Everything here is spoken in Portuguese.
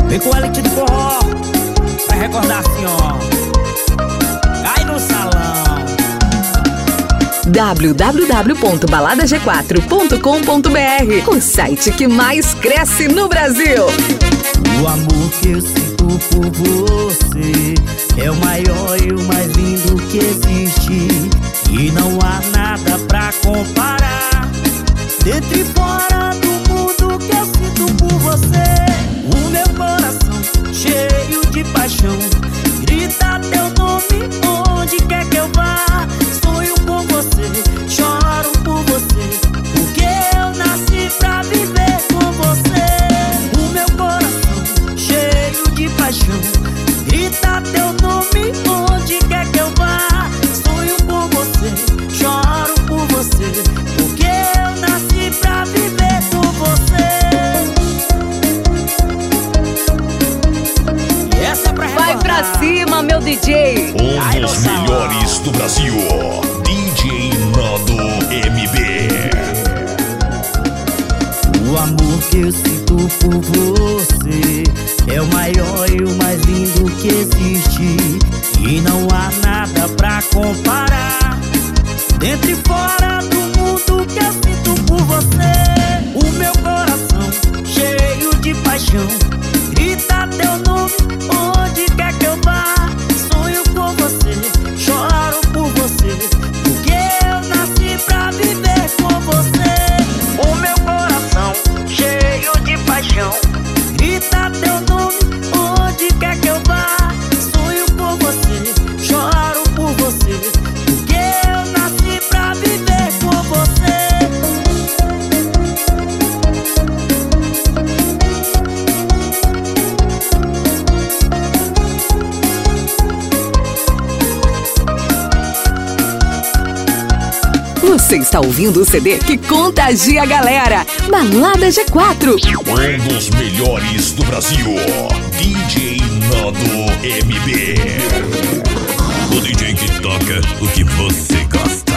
Vem com o elite do forró pra recordar assim, ó. Cai no salão. www.baladag4.com.br, o site que mais cresce no Brasil. O amor que eu sinto por você é o maior e o mais lindo que existe, e não há nada pra comparar. Dentro e fora do mundo que eu sinto por você, o meu coração cheio de paixão grita teu nome onde quer que eu vá. Sonho com você, choro por você, porque eu nasci pra viver com você. O meu coração cheio de paixão grita teu nome onde quer que eu vá. Sonho com você, choro por você, porque eu nasci pra viver com você. E essa é pra Vai pra cima, meu DJ. Um dos melhores do Brasil, DJ Nando MB. O amor que eu sinto por você é o maior e o mais lindo que existe, e não há nada pra comparar. Dentro e fora do mundo que eu sinto por você, o meu coração cheio de paixão grita teu nome onde quer que eu vá. Sonho com você, choro por você, porque eu nasci pra viver com você. O meu coração cheio de paixão grita teu nome onde quer que eu vá. Sonho com você, choro por você, porque eu nasci pra viver com você. Você está ouvindo o CD que contagia a galera. Balada G4. Um dos melhores do Brasil, DJ Nando MB. O DJ que toca o que você gosta.